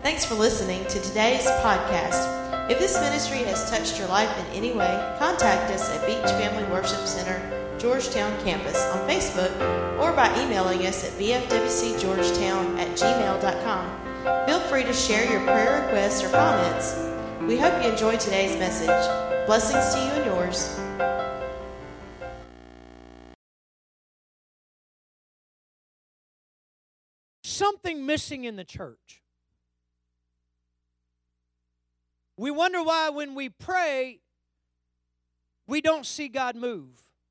Thanks for listening to today's podcast. If this ministry has touched your life in any way, contact us at Beach Family Worship Center, Georgetown Campus on Facebook or by emailing us at bfwcgeorgetown@gmail.com. Feel free to share your prayer requests or comments. We hope you enjoyed today's message. Blessings to you and yours. Something missing in the church. We wonder why when we pray, we don't see God move.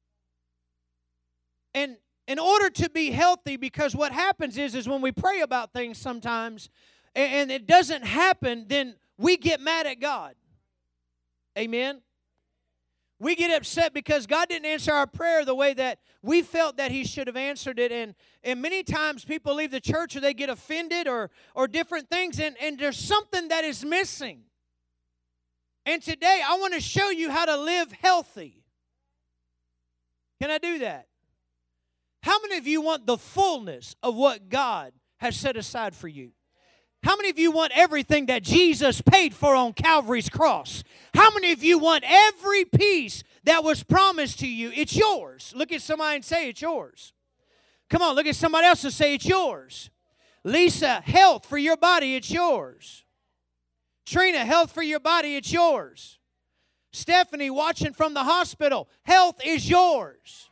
And in order to be healthy, because what happens is when we pray about things sometimes, and it doesn't happen, then we get mad at God. Amen? We get upset because God didn't answer our prayer the way that we felt that He should have answered it. And many times people leave the church or they get offended or different things, and there's something that is missing. And today I want to show you how to live healthy. Can I do that? How many of you want the fullness of what God has set aside for you? How many of you want everything that Jesus paid for on Calvary's cross? How many of you want every piece that was promised to you? It's yours. Look at somebody and say it's yours. Come on, look at somebody else and say it's yours. Lisa, health for your body, it's yours. Trina, health for your body, it's yours. Stephanie, watching from the hospital, health is yours.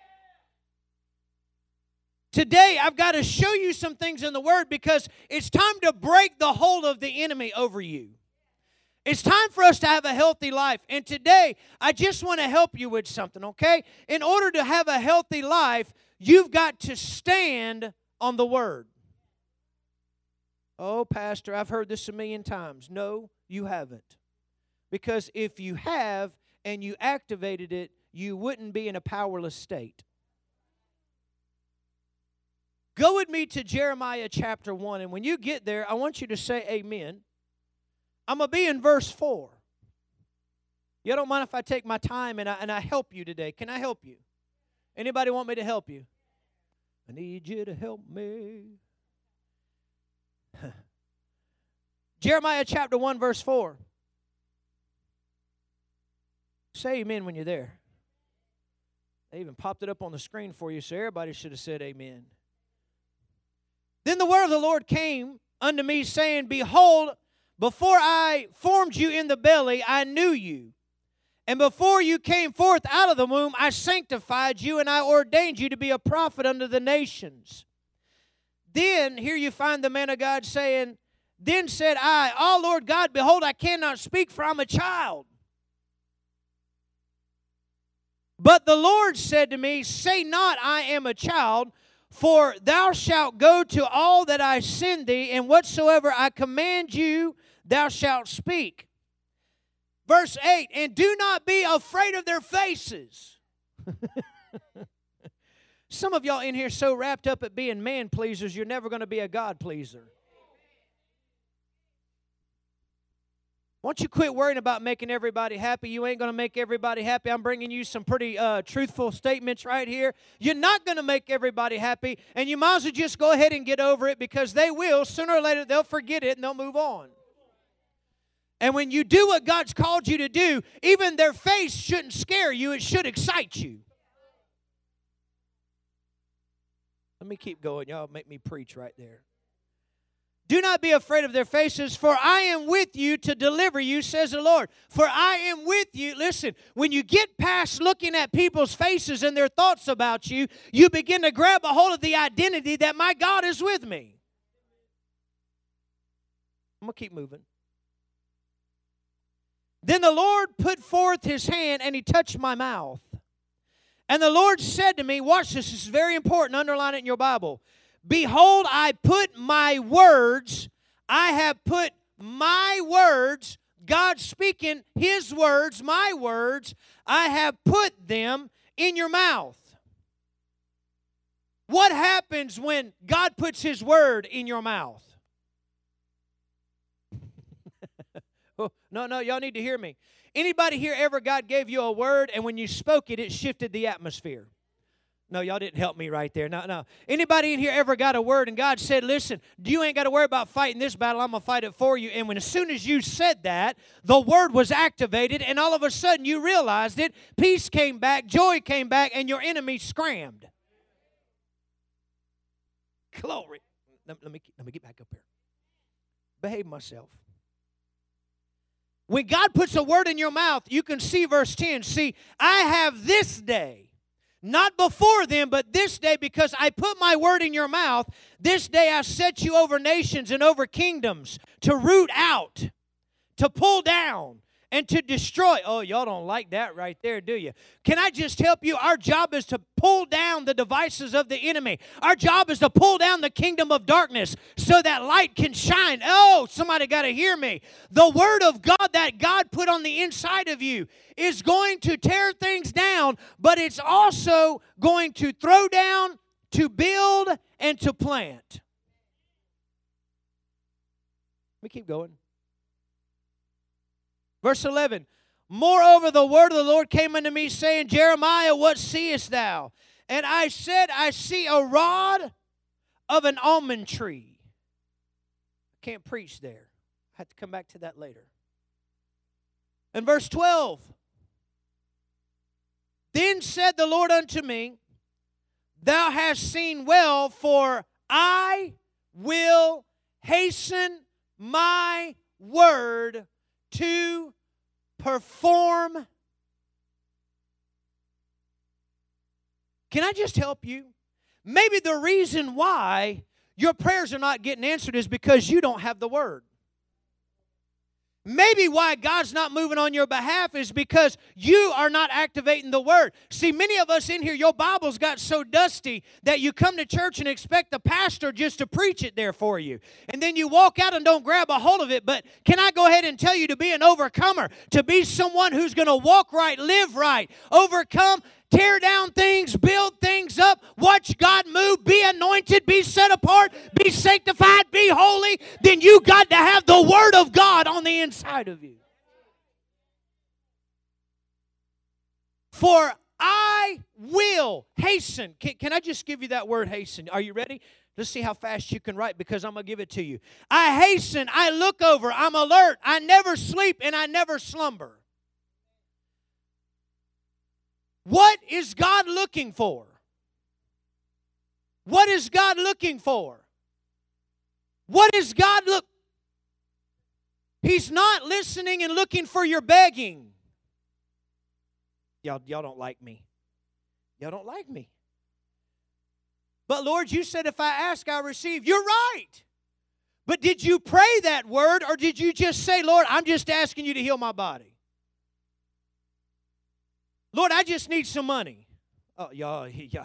Today, I've got to show you some things in the Word because it's time to break the hold of the enemy over you. It's time for us to have a healthy life. And today, I just want to help you with something, okay? In order to have a healthy life, you've got to stand on the Word. Oh, Pastor, I've heard this a million times. No, you haven't. Because if you have and you activated it, you wouldn't be in a powerless state. Go with me to Jeremiah chapter 1, and when you get there, I want you to say amen. I'm going to be in verse 4. You don't mind if I take my time and I help you today? Can I help you? Anybody want me to help you? I need you to help me. Jeremiah chapter 1, verse 4. Say amen when you're there. They even popped it up on the screen for you, so everybody should have said amen. Then the word of the Lord came unto me, saying, Behold, before I formed you in the belly, I knew you. And before you came forth out of the womb, I sanctified you, and I ordained you to be a prophet unto the nations. Then, here you find the man of God saying, Then said I, Oh, Lord God, behold, I cannot speak, for I'm a child. But the Lord said to me, Say not, I am a child, for thou shalt go to all that I send thee, and whatsoever I command you, thou shalt speak. Verse 8, And do not be afraid of their faces. Some of y'all in here so wrapped up at being man pleasers, you're never going to be a God pleaser. Won't you quit worrying about making everybody happy? You ain't going to make everybody happy. I'm bringing you some pretty truthful statements right here. You're not going to make everybody happy, and you might as well just go ahead and get over it, because they will. Sooner or later, they'll forget it and they'll move on. And when you do what God's called you to do, even their face shouldn't scare you. It should excite you. Let me keep going. Y'all make me preach right there. Do not be afraid of their faces, for I am with you to deliver you, says the Lord. For I am with you. Listen, when you get past looking at people's faces and their thoughts about you, you begin to grab a hold of the identity that my God is with me. I'm going to keep moving. Then the Lord put forth His hand, and He touched my mouth. And the Lord said to me, watch this is very important, underline it in your Bible. Behold, I put my words, I have put my words, God speaking His words, my words, I have put them in your mouth. What happens when God puts His word in your mouth? No, y'all need to hear me. Anybody here ever God gave you a word, and when you spoke it, it shifted the atmosphere? No, y'all didn't help me right there. No. Anybody in here ever got a word and God said, listen, you ain't got to worry about fighting this battle. I'm going to fight it for you. And as soon as you said that, the word was activated, and all of a sudden you realized it. Peace came back, joy came back, and your enemy scrammed. Glory. Let me get back up here. Behave myself. When God puts a word in your mouth, you can see verse 10. See, I have this day. Not before then, but this day, because I put my word in your mouth, this day I set you over nations and over kingdoms to root out, to pull down, and to destroy. Oh, y'all don't like that right there, do you? Can I just help you? Our job is to pull down the devices of the enemy. Our job is to pull down the kingdom of darkness so that light can shine. Oh, somebody got to hear me. The word of God that God put on the inside of you is going to tear things down, but it's also going to throw down, to build, and to plant. Let me keep going. Verse 11, moreover, the word of the Lord came unto me, saying, Jeremiah, what seest thou? And I said, I see a rod of an almond tree. I can't preach there. I have to come back to that later. And verse 12, then said the Lord unto me, thou hast seen well, for I will hasten my word to perform. Can I just help you? Maybe the reason why your prayers are not getting answered is because you don't have the word. Maybe why God's not moving on your behalf is because you are not activating the word. See, many of us in here, your Bibles got so dusty that you come to church and expect the pastor just to preach it there for you. And then you walk out and don't grab a hold of it. But can I go ahead and tell you to be an overcomer, to be someone who's going to walk right, live right, overcome, tear down things, build things up, watch God move, be anointed, be set apart, be sanctified, be holy, then you got to have the Word of God on the inside of you. For I will hasten. Can I just give you that word hasten? Are you ready? Let's see how fast you can write, because I'm going to give it to you. I hasten, I look over, I'm alert, I never sleep, and I never slumber. What is God looking for? What is God looking for? What is God look? He's not listening and looking for your begging. Y'all don't like me. Y'all don't like me. But Lord, you said if I ask, I'll receive. You're right. But did you pray that word, or did you just say, Lord, I'm just asking you to heal my body? Lord, I just need some money. Oh, y'all.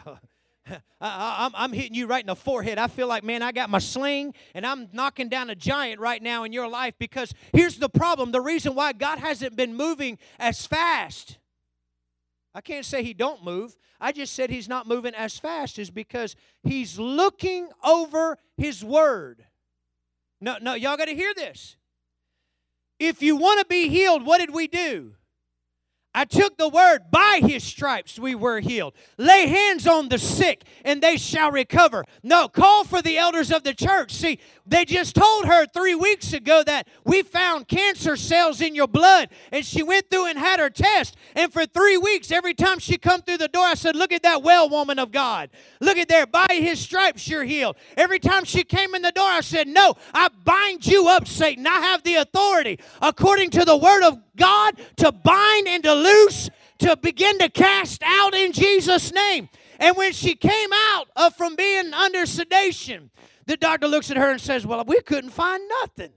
I'm hitting you right in the forehead. I feel like, man, I got my sling, and I'm knocking down a giant right now in your life, because here's the problem. The reason why God hasn't been moving as fast, I can't say He don't move. I just said He's not moving as fast is because He's looking over His word. No, y'all got to hear this. If you want to be healed, what did we do? I took the word, by His stripes we were healed. Lay hands on the sick and they shall recover. No, call for the elders of the church. See, they just told her 3 weeks ago that we found cancer cells in your blood, and she went through and had her test. And for 3 weeks, every time she come through the door, I said, look at that well, woman of God. Look at there, by His stripes you're healed. Every time she came in the door, I said, no, I bind you up, Satan. I have the authority, according to the word of God, to bind and to loose, to begin to cast out in Jesus' name. And when she came out from being under sedation, the doctor looks at her and says, well, we couldn't find nothing.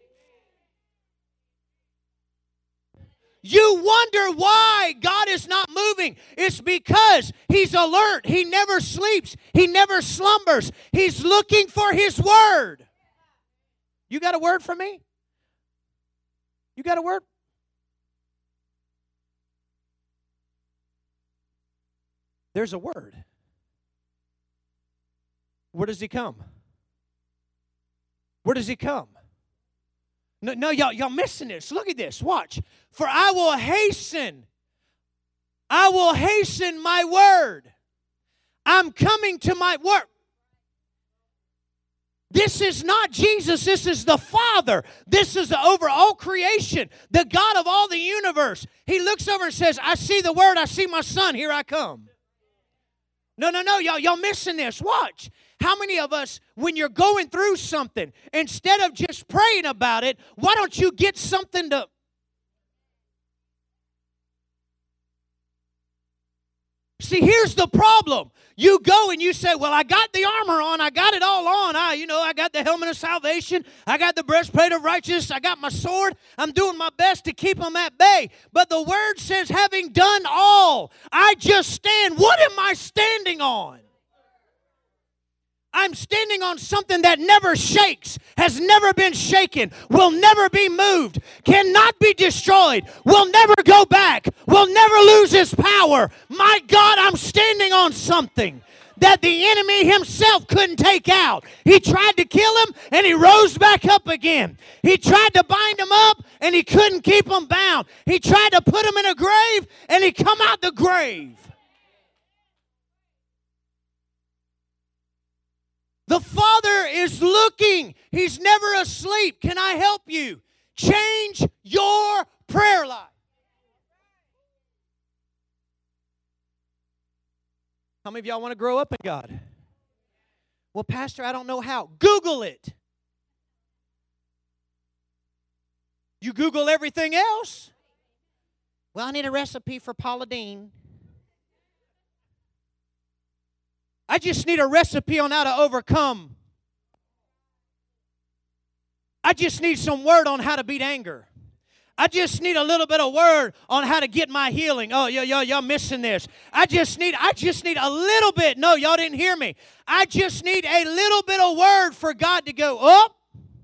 You wonder why God is not moving. It's because He's alert. He never sleeps. He never slumbers. He's looking for His word. You got a word for me? You got a word? There's a word. Where does He come? Where does He come? No, y'all missing this. Look at this. Watch. For I will hasten my word. I'm coming to my work. This is not Jesus. This is the Father. This is over all creation, the God of all the universe. He looks over and says, I see the Word. I see my Son. Here I come. No. Y'all missing this. Watch. How many of us, when you're going through something, instead of just praying about it, why don't you get something to... See, here's the problem. You go and you say, well, I got the armor on. I got it all on. I got the helmet of salvation. I got the breastplate of righteousness. I got my sword. I'm doing my best to keep them at bay. But the Word says, having done all, I just stand. What am I standing on? I'm standing on something that never shakes, has never been shaken, will never be moved, cannot be destroyed, will never go back, will never lose its power. My God, I'm standing on something that the enemy himself couldn't take out. He tried to kill him, and he rose back up again. He tried to bind him up, and he couldn't keep him bound. He tried to put him in a grave, and he come out the grave. The Father is looking. He's never asleep. Can I help you? Change your prayer life. How many of y'all want to grow up in God? Well, Pastor, I don't know how. Google it. You Google everything else? Well, I need a recipe for Paula Deen. I just need a recipe on how to overcome. I just need some word on how to beat anger. I just need a little bit of word on how to get my healing. Oh, y'all missing this. I just need a little bit. No, y'all didn't hear me. I just need a little bit of word for God to go up.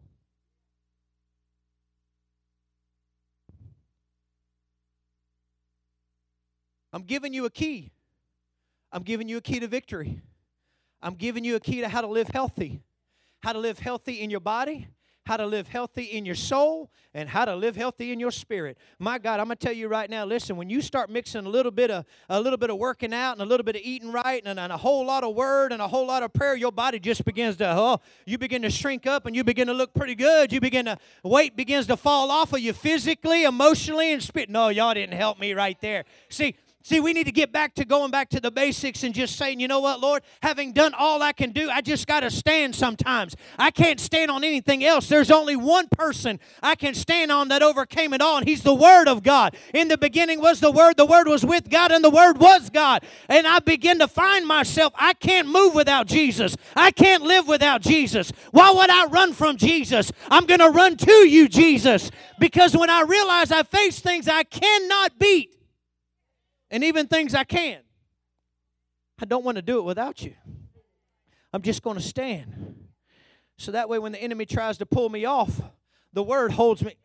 I'm giving you a key. I'm giving you a key to victory. I'm giving you a key to how to live healthy in your body, how to live healthy in your soul, and how to live healthy in your spirit. My God, I'm going to tell you right now, listen, when you start mixing a little bit of working out and a little bit of eating right and a whole lot of word and a whole lot of prayer, your body just begins to, you begin to shrink up and you begin to look pretty good. Weight begins to fall off of you physically, emotionally, and spirit. No, y'all didn't help me right there. See, we need to get back to going back to the basics and just saying, you know what, Lord, having done all I can do, I just got to stand sometimes. I can't stand on anything else. There's only one person I can stand on that overcame it all, and He's the Word of God. In the beginning was the Word was with God, and the Word was God. And I begin to find myself, I can't move without Jesus. I can't live without Jesus. Why would I run from Jesus? I'm going to run to you, Jesus, because when I realize I face things I cannot beat, and even things I can, I don't want to do it without you. I'm just going to stand. So that way when the enemy tries to pull me off, the Word holds me.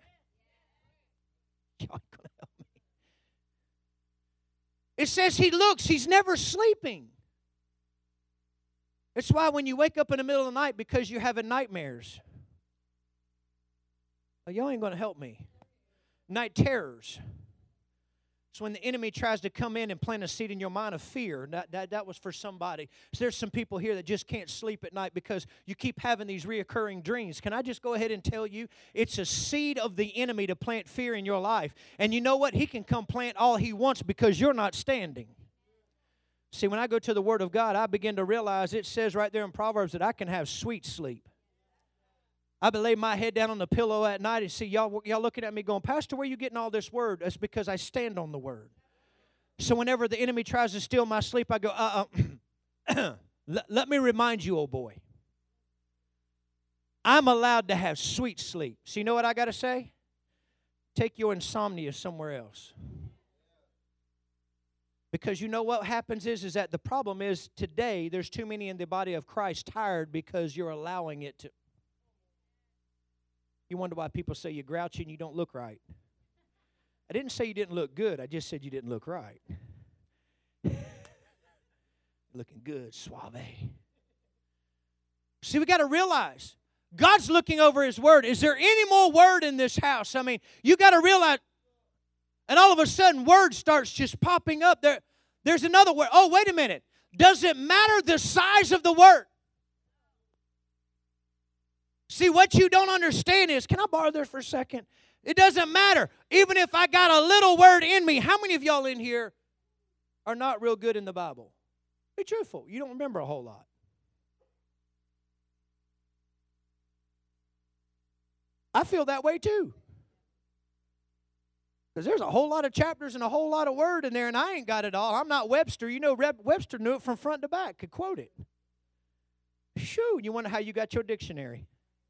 It says He looks. He's never sleeping. It's why when you wake up in the middle of the night because you're having nightmares. Well, y'all ain't going to help me. Night terrors. So when the enemy tries to come in and plant a seed in your mind of fear, that was for somebody. So there's some people here that just can't sleep at night because you keep having these reoccurring dreams. Can I just go ahead and tell you, it's a seed of the enemy to plant fear in your life. And you know what? He can come plant all he wants because you're not standing. See, when I go to the Word of God, I begin to realize it says right there in Proverbs that I can have sweet sleep. I would lay my head down on the pillow at night and see y'all looking at me going, Pastor, where are you getting all this word? That's because I stand on the Word. So whenever the enemy tries to steal my sleep, I go, let me remind you, old boy. I'm allowed to have sweet sleep. So you know what I got to say? Take your insomnia somewhere else. Because you know what happens is that the problem is today there's too many in the body of Christ tired because you're allowing it to. You wonder why people say you're grouchy and you don't look right. I didn't say you didn't look good. I just said you didn't look right. Looking good, suave. See, we got to realize God's looking over His Word. Is there any more word in this house? I mean, you got to realize, and all of a sudden, word starts just popping up. There's another word. Oh, wait a minute. doesn't matter the size of the word. See, what you don't understand is, can I borrow this for a second? It doesn't matter. Even if I got a little word in me, how many of y'all in here are not real good in the Bible? Be truthful. You don't remember a whole lot. I feel that way too. Because there's a whole lot of chapters and a whole lot of word in there, and I ain't got it all. I'm not Webster. You know, Webster knew it from front to back, could quote it. Shoo, you wonder how you got your dictionary.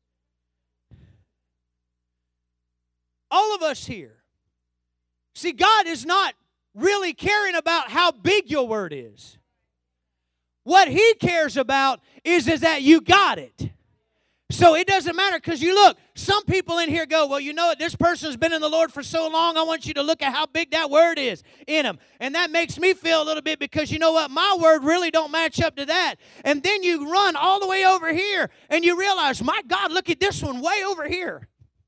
All of us here. See, God is not really caring about how big your word is. What He cares about is that you got it. So it doesn't matter, because you look, some people in here go, well, you know what, this person's been in the Lord for so long, I want you to look at how big that word is in them. And that makes me feel a little bit, because you know what, my word really don't match up to that. And then you run all the way over here and you realize, my God, look at this one way over here.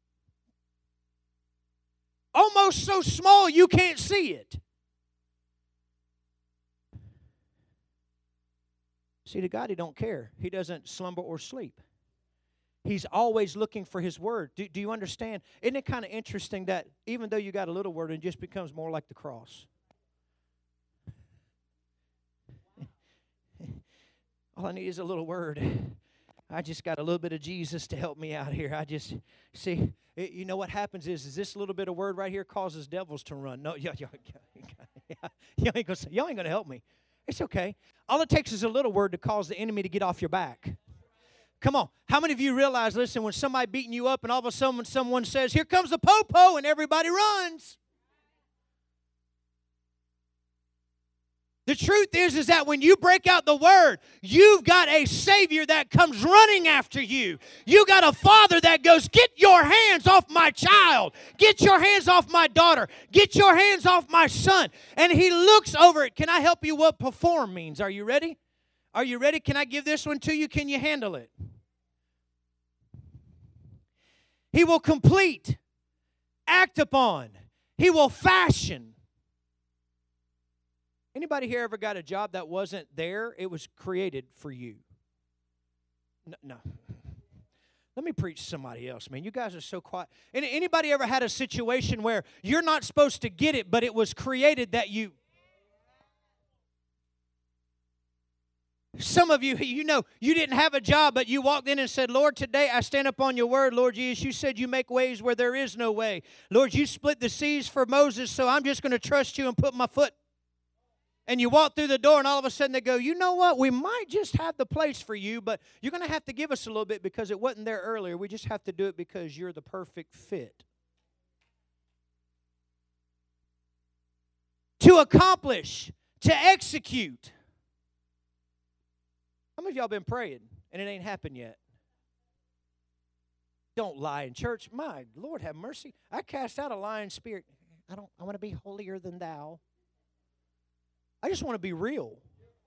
Almost so small you can't see it. See, to God, He don't care. He doesn't slumber or sleep. He's always looking for His word. Do you understand? Isn't it kind of interesting that even though you got a little word, it just becomes more like the cross? All I need is a little word. I just got a little bit of Jesus to help me out here. I just, see, you know what happens is this little bit of word right here causes devils to run. No, y'all ain't going to help me. It's okay. All it takes is a little word to cause the enemy to get off your back. Come on. How many of you realize, listen, when somebody beating you up and all of a sudden someone says, here comes the po-po, and everybody runs. The truth is that when you break out the word, you've got a Savior that comes running after you. You got a Father that goes, get your hands off my child. Get your hands off my daughter. Get your hands off my son. And He looks over it. Can I help you what perform means? Are you ready? Are you ready? Can I give this one to you? Can you handle it? He will complete, act upon. He will fashion. Anybody here ever got a job that wasn't there? It was created for you. No. Let me preach to somebody else, man. You guys are so quiet. Anybody ever had a situation where you're not supposed to get it, but it was created that you... Some of you, you know, you didn't have a job, but you walked in and said, Lord, today I stand up on your word, Lord Jesus. You said you make ways where there is no way. Lord, you split the seas for Moses, so I'm just going to trust you and put my foot. And you walk through the door, and all of a sudden they go, you know what, we might just have the place for you, but you're going to have to give us a little bit because it wasn't there earlier. We just have to do it because you're the perfect fit. To accomplish, to execute. How many of y'all been praying and it ain't happened yet? Don't lie in church. My Lord, have mercy. I cast out a lying spirit. I want to be holier than thou. I just want to be real.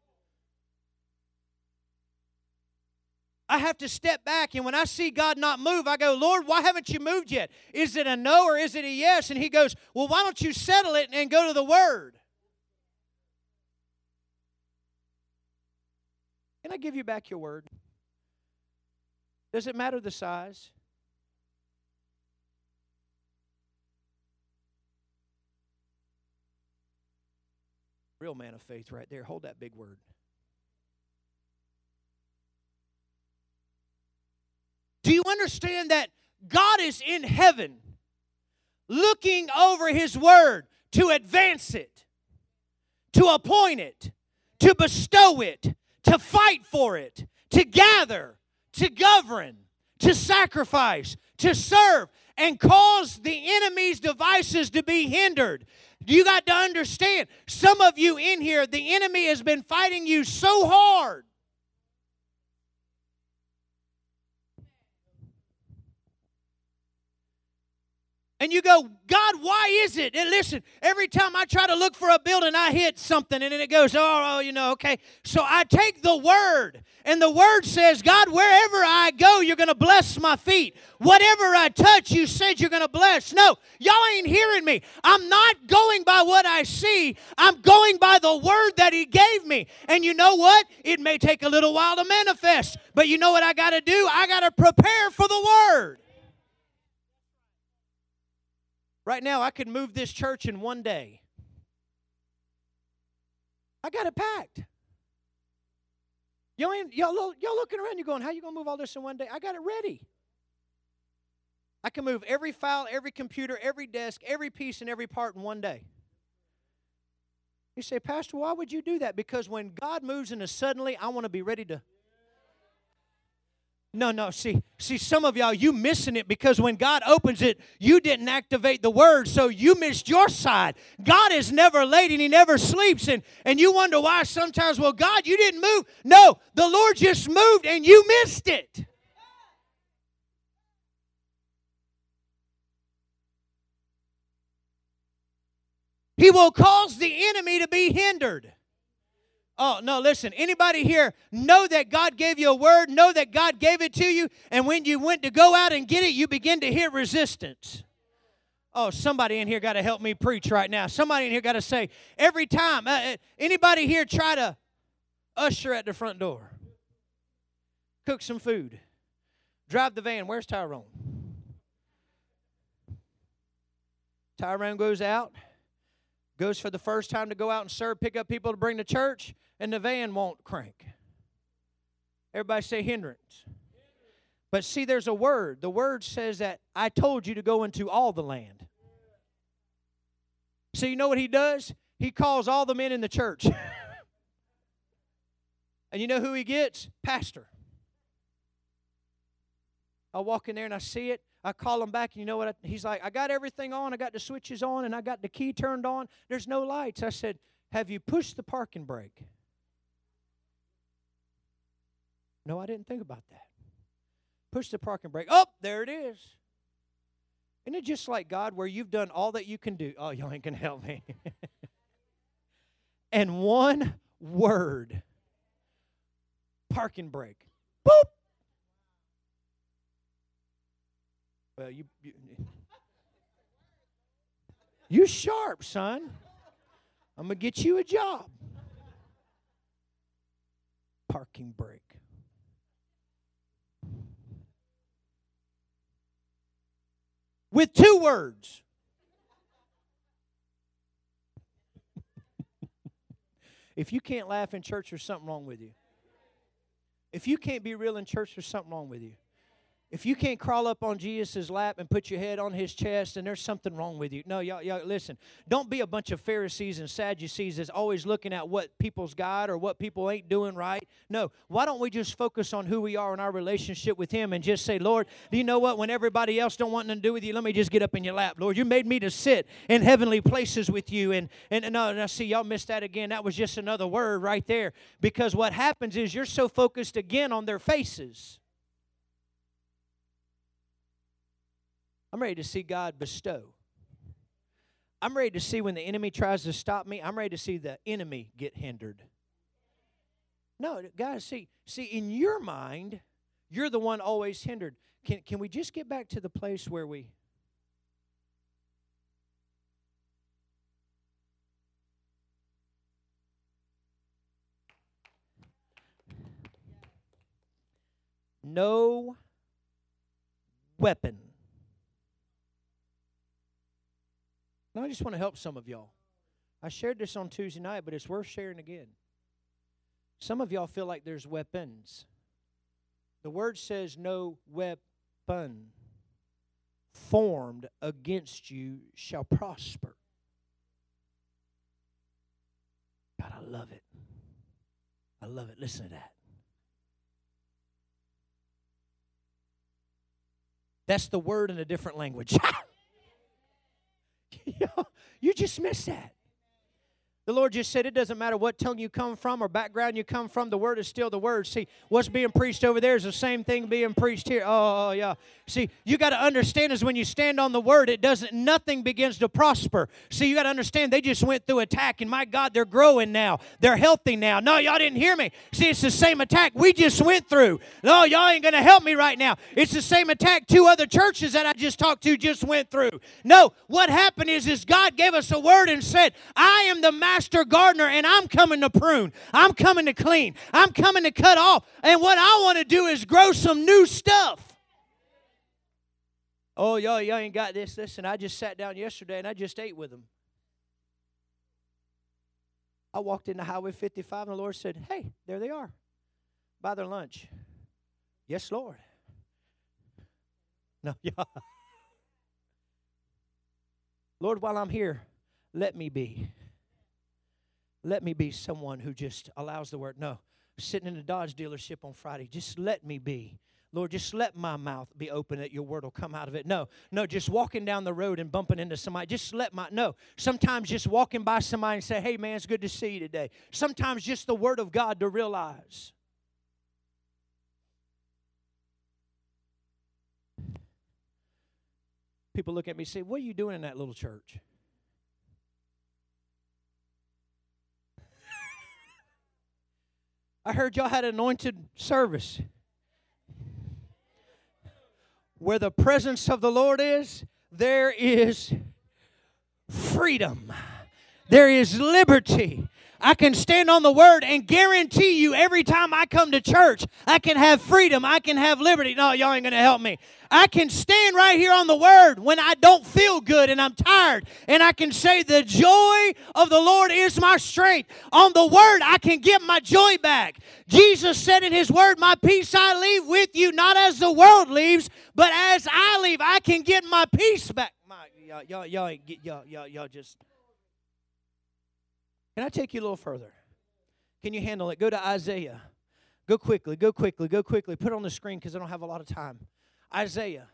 I have to step back, and when I see God not move, I go, Lord, why haven't you moved yet? Is it a no or is it a yes? And He goes, well, why don't you settle it and go to the Word? Can I give you back your word? Does it matter the size? Real man of faith right there. Hold that big word. Do you understand that God is in heaven looking over His word to advance it, to appoint it, to bestow it, to fight for it, to gather, to govern, to sacrifice, to serve, and cause the enemy's devices to be hindered? You got to understand, some of you in here, the enemy has been fighting you so hard. And you go, God, why is it? And listen, every time I try to look for a building, I hit something, and then it goes, okay. So I take the Word, and the Word says, God, wherever I go, you're going to bless my feet. Whatever I touch, you said you're going to bless. No, y'all ain't hearing me. I'm not going by what I see. I'm going by the Word that He gave me. And you know what? It may take a little while to manifest, but you know what I got to do? I got to prepare for the Word. Right now, I could move this church in one day. I got it packed. Y'all looking around, you're going, how you going to move all this in one day? I got it ready. I can move every file, every computer, every desk, every piece, and every part in one day. You say, Pastor, why would you do that? Because when God moves in a suddenly, I want to be ready to... No, see, some of y'all, you missing it because when God opens it, you didn't activate the Word, so you missed your side. God is never late and He never sleeps, and you wonder why sometimes, well, God, you didn't move. No, the Lord just moved and you missed it. He will cause the enemy to be hindered. Oh, no, listen, anybody here know that God gave you a word, know that God gave it to you, and when you went to go out and get it, you begin to hear resistance. Oh, somebody in here got to help me preach right now. Somebody in here got to say, every time, anybody here try to usher at the front door, cook some food, drive the van. Where's Tyrone? Tyrone goes out. Goes for the first time to go out and serve, pick up people to bring to church, and the van won't crank. Everybody say hindrance. But see, there's a word. The word says that I told you to go into all the land. So you know what He does? He calls all the men in the church. And you know who He gets? Pastor. I walk in there and I see it. I call him back, and you know what? He's like, I got everything on. I got the switches on, and I got the key turned on. There's no lights. I said, have you pushed the parking brake? No, I didn't think about that. Push the parking brake. Oh, there it is. Isn't it just like God where you've done all that you can do? Oh, y'all ain't going to help me. And one word, parking brake. Boop. Well, you sharp, son. I'm going to get you a job. Parking brake. With 2 words. If you can't laugh in church, there's something wrong with you. If you can't be real in church, there's something wrong with you. If you can't crawl up on Jesus' lap and put your head on His chest, then there's something wrong with you. No, y'all, listen. Don't be a bunch of Pharisees and Sadducees that's always looking at what people's got or what people ain't doing right. No, why don't we just focus on who we are in our relationship with Him and just say, Lord, do you know what? When everybody else don't want nothing to do with you, let me just get up in your lap. Lord, you made me to sit in heavenly places with you. And no, see, y'all missed that again. That was just another word right there. Because what happens is you're so focused again on their faces. I'm ready to see God bestow. I'm ready to see when the enemy tries to stop me, I'm ready to see the enemy get hindered. No, guys, see, in your mind, you're the one always hindered. Can we just get back to the place where we... No weapon. Now, I just want to help some of y'all. I shared this on Tuesday night, but it's worth sharing again. Some of y'all feel like there's weapons. The word says no weapon formed against you shall prosper. God, I love it. I love it. Listen to that. That's the word in a different language. You just missed that. The Lord just said it doesn't matter what tongue you come from or background you come from. The Word is still the Word. See, what's being preached over there is the same thing being preached here. Oh, yeah. See, you got to understand is when you stand on the Word, nothing begins to prosper. See, you got to understand they just went through attack, and my God, they're growing now. They're healthy now. No, y'all didn't hear me. See, it's the same attack we just went through. No, y'all ain't going to help me right now. It's the same attack 2 other churches that I just talked to just went through. No, what happened is God gave us a word and said, I am the master gardener, and I'm coming to prune. I'm coming to clean. I'm coming to cut off. And what I want to do is grow some new stuff. Oh, y'all ain't got this. Listen, I just sat down yesterday, and I just ate with them. I walked into Highway 55, and the Lord said, hey, there they are. Buy their lunch. Yes, Lord. No, yeah. Lord, while I'm here, let me be. Let me be someone who just allows the word. No, sitting in the Dodge dealership on Friday, just let me be. Lord, just let my mouth be open that your word will come out of it. No, just walking down the road and bumping into somebody. Just sometimes just walking by somebody and say, hey, man, it's good to see you today. Sometimes just the word of God to realize. People look at me and say, what are you doing in that little church? I heard y'all had an anointed service. Where the presence of the Lord is, there is freedom. There is liberty. I can stand on the word and guarantee you every time I come to church, I can have freedom. I can have liberty. No, y'all ain't going to help me. I can stand right here on the word when I don't feel good and I'm tired. And I can say the joy of the Lord is my strength. On the word, I can get my joy back. Jesus said in his word, my peace I leave with you, not as the world leaves, but as I leave, I can get my peace back. Y'all just... Can I take you a little further? Can you handle it? Go to Isaiah. Go quickly. Put it on the screen because I don't have a lot of time. Isaiah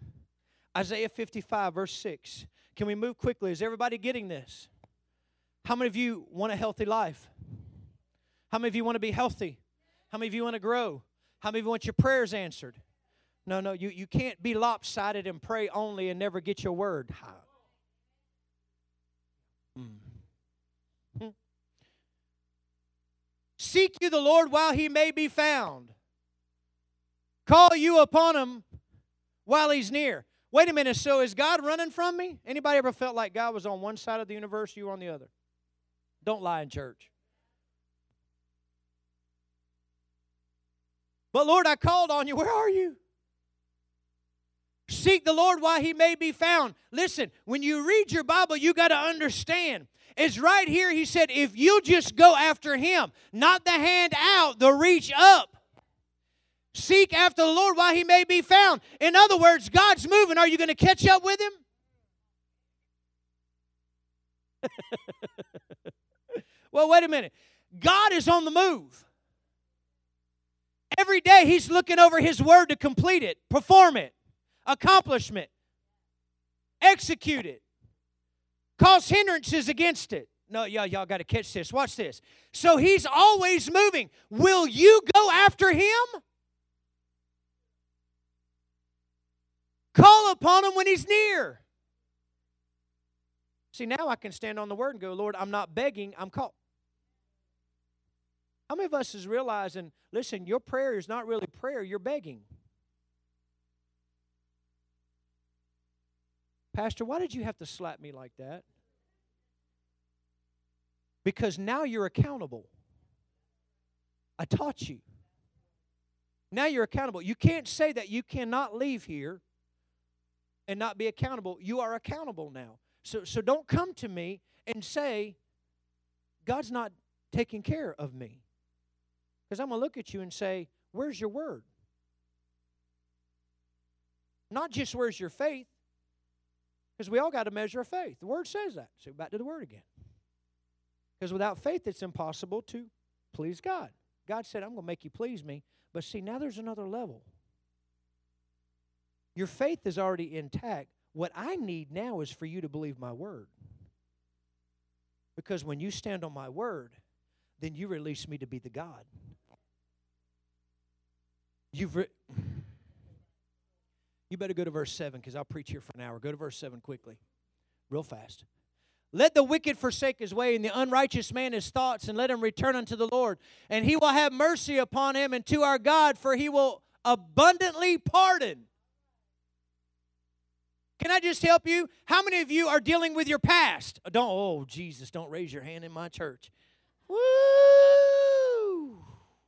55, verse 6. Can we move quickly? Is everybody getting this? How many of you want a healthy life? How many of you want to be healthy? How many of you want to grow? How many of you want your prayers answered? No, you can't be lopsided and pray only and never get your word. Seek you the Lord while he may be found. Call you upon him while he's near. Wait a minute, so is God running from me? Anybody ever felt like God was on one side of the universe, you were on the other? Don't lie in church. But Lord, I called on you. Where are you? Seek the Lord while he may be found. Listen, when you read your Bible, you got to understand. It's right here, he said, if you just go after him, not the hand out, the reach up. Seek after the Lord while he may be found. In other words, God's moving. Are you going to catch up with him? Well, wait a minute. God is on the move. Every day he's looking over his word to complete it, perform it, accomplishment, execute it. Cause hindrances against it. No, y'all got to catch this. Watch this. So he's always moving. Will you go after him? Call upon him when he's near. See, now I can stand on the word and go, Lord, I'm not begging, I'm called. How many of us is realizing, listen, your prayer is not really prayer, you're begging. Pastor, why did you have to slap me like that? Because now you're accountable. I taught you. Now you're accountable. You can't say that you cannot leave here and not be accountable. You are accountable now. So don't come to me and say, God's not taking care of me. Because I'm going to look at you and say, where's your word? Not just where's your faith. Because we all got a measure of faith. The Word says that. So back to the Word again. Because without faith, it's impossible to please God. God said, I'm going to make you please me. But see, now there's another level. Your faith is already intact. What I need now is for you to believe my Word. Because when you stand on my word, then you release me to be the God. You better go to verse 7 because I'll preach here for an hour. Go to verse 7 quickly, real fast. Let the wicked forsake his way, and the unrighteous man his thoughts, and let him return unto the Lord. And he will have mercy upon him and to our God, for he will abundantly pardon. Can I just help you? How many of you are dealing with your past? Jesus, don't raise your hand in my church. Woo!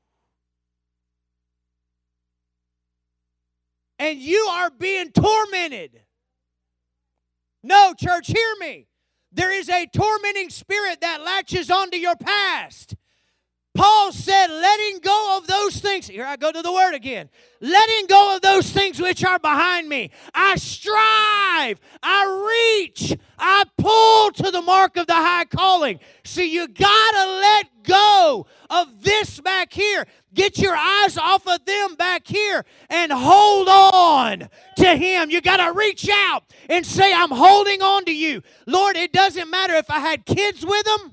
And you are being tormented. No, church, hear me. There is a tormenting spirit that latches onto your past. Paul said, letting go of those things. Here I go to the word again. Letting go of those things which are behind me. I strive. I reach. I pull to the mark of the high calling. See, you got to let go of this back here. Get your eyes off of them back here and hold on to Him. You got to reach out and say, I'm holding on to you. Lord, it doesn't matter if I had kids with them.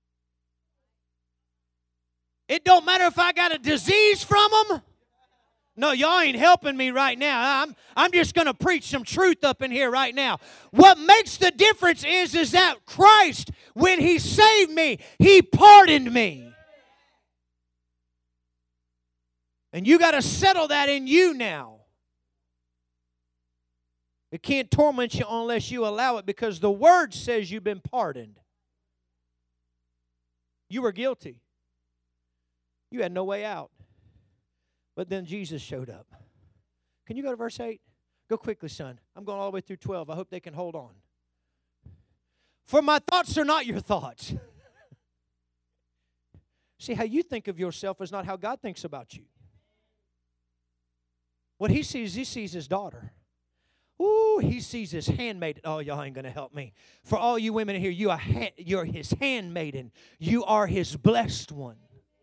It don't matter if I got a disease from them. No, y'all ain't helping me right now. I'm just going to preach some truth up in here right now. What makes the difference is that Christ, when He saved me, He pardoned me. And you got to settle that in you now. It can't torment you unless you allow it, because the Word says you've been pardoned. You were guilty. You had no way out. But then Jesus showed up. Can you go to verse 8? Go quickly, son. I'm going all the way through 12. I hope they can hold on. For my thoughts are not your thoughts. See, how you think of yourself is not how God thinks about you. What He sees His daughter. Ooh, He sees His handmaiden. Oh, y'all ain't going to help me. For all you women here, you're His handmaiden. You are His blessed one.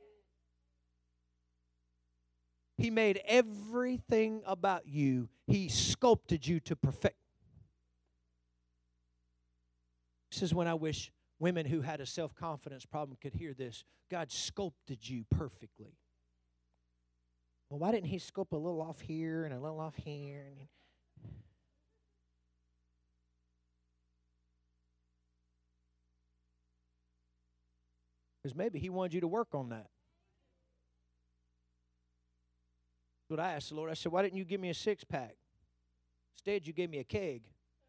He made everything about you. He sculpted you to perfect. This is when I wish women who had a self-confidence problem could hear this. God sculpted you perfectly. Well, why didn't He sculpt a little off here and a little off here? Because maybe He wanted you to work on that. What I asked the Lord. I said, why didn't you give me a six-pack? Instead, you gave me a keg.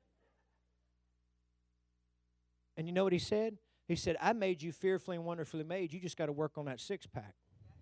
And you know what He said? He said, I made you fearfully and wonderfully made. You just got to work on that six-pack.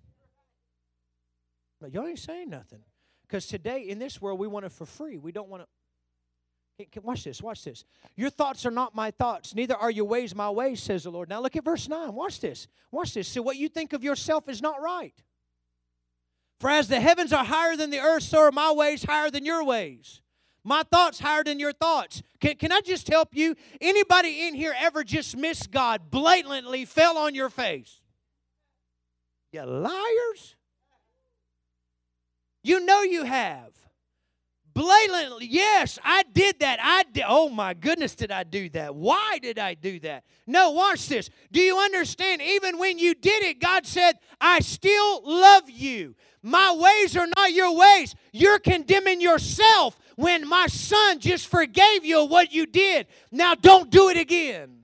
But y'all ain't saying nothing. Because today, in this world, we want it for free. We don't want to. Watch this, watch this. Your thoughts are not my thoughts, neither are your ways my ways, says the Lord. Now look at verse 9. Watch this. Watch this. So what you think of yourself is not right. For as the heavens are higher than the earth, so are my ways higher than your ways. My thoughts higher than your thoughts. Can I just help you? Anybody in here ever just missed God, blatantly fell on your face? You liars. You know you have. Blatantly, yes, I did that. Oh my goodness, did I do that? Why did I do that? No, watch this. Do you understand? Even when you did it, God said, I still love you. My ways are not your ways. You're condemning yourself when my Son just forgave you of what you did. Now don't do it again.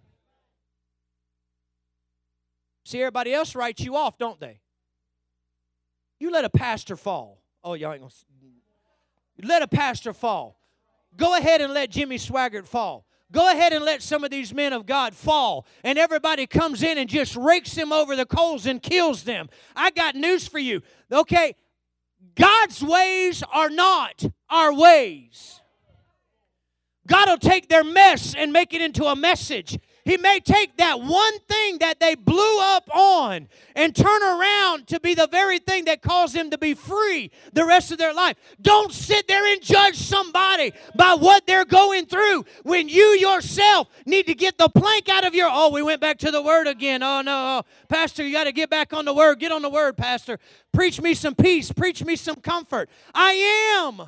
See, everybody else writes you off, don't they? You let a pastor fall. Oh, y'all ain't going to. Let a pastor fall. Go ahead and let Jimmy Swaggart fall. Go ahead and let some of these men of God fall. And everybody comes in and just rakes them over the coals and kills them. I got news for you. Okay, God's ways are not our ways. God will take their mess and make it into a message. He may take that one thing that they blew up on and turn around to be the very thing that caused them to be free the rest of their life. Don't sit there and judge somebody by what they're going through when you yourself need to get the plank out of your... Oh, we went back to the Word again. Oh, no. Pastor, you got to get back on the Word. Get on the Word, Pastor. Preach me some peace. Preach me some comfort. I am.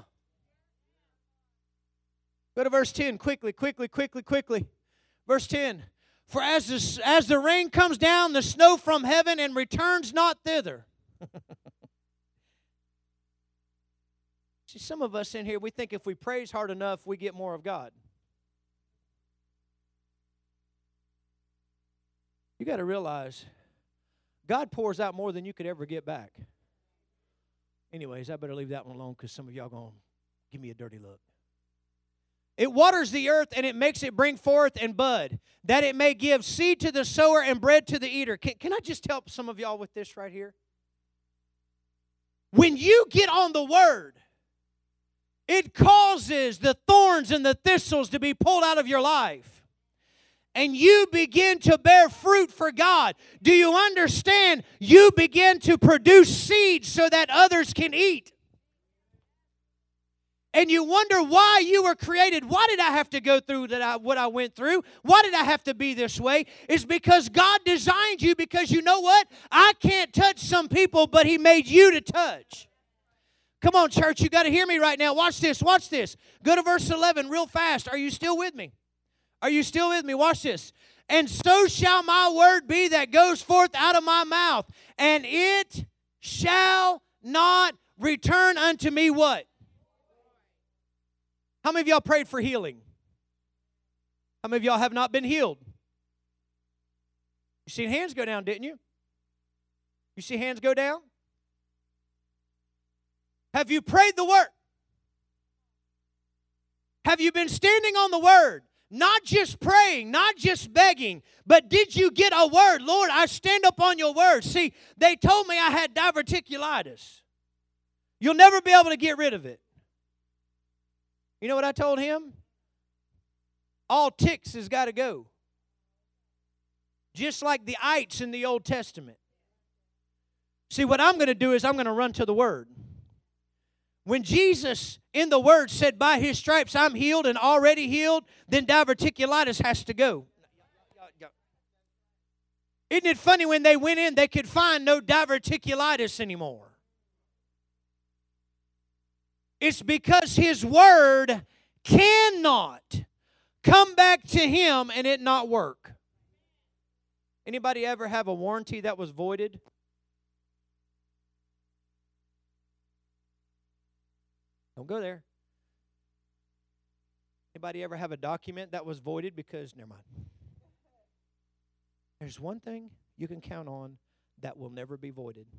Go to verse 10 quickly. Verse 10, For as the rain comes down, the snow from heaven, and returns not thither. See, some of us in here, we think if we praise hard enough, we get more of God. You got to realize, God pours out more than you could ever get back. Anyways, I better leave that one alone because some of y'all going to give me a dirty look. It waters the earth and it makes it bring forth and bud, that it may give seed to the sower and bread to the eater. Can I just help some of y'all with this right here? When you get on the Word, it causes the thorns and the thistles to be pulled out of your life. And you begin to bear fruit for God. Do you understand? You begin to produce seeds so that others can eat. And you wonder why you were created. Why did I have to go through what I went through? Why did I have to be this way? It's because God designed you, because you know what? I can't touch some people, but He made you to touch. Come on, church, you got to hear me right now. Watch this, watch this. Go to verse 11 real fast. Are you still with me? Are you still with me? Watch this. And so shall my word be that goes forth out of my mouth, and it shall not return unto me what? How many of y'all prayed for healing? How many of y'all have not been healed? You seen hands go down, didn't you? You see hands go down? Have you prayed the word? Have you been standing on the word? Not just praying, not just begging, but did you get a word? Lord, I stand up on your word. See, they told me I had diverticulitis. You'll never be able to get rid of it. You know what I told him? All ticks has got to go. Just like the ites in the Old Testament. See, what I'm going to do is I'm going to run to the Word. When Jesus in the Word said, by His stripes I'm healed and already healed, then diverticulitis has to go. Isn't it funny when they went in, they could find no diverticulitis anymore? It's because His word cannot come back to Him and it not work. Anybody ever have a warranty that was voided? Don't go there. Anybody ever have a document that was voided because, never mind. There's one thing you can count on that will never be voided.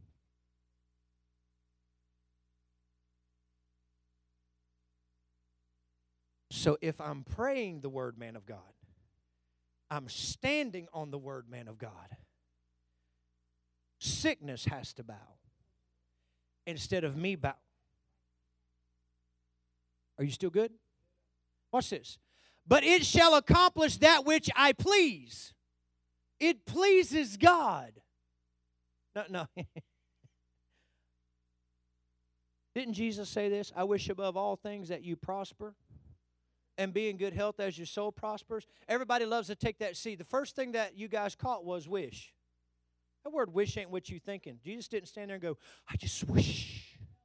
So if I'm praying the word, man of God, I'm standing on the word, man of God, sickness has to bow instead of me bow. Are you still good? Watch this. But it shall accomplish that which I please. It pleases God. No. Didn't Jesus say this? I wish above all things that you prosper and be in good health as your soul prospers. Everybody loves to take that seed. The first thing that you guys caught was wish. That word wish ain't what you thinking. Jesus didn't stand there and go, I just wish.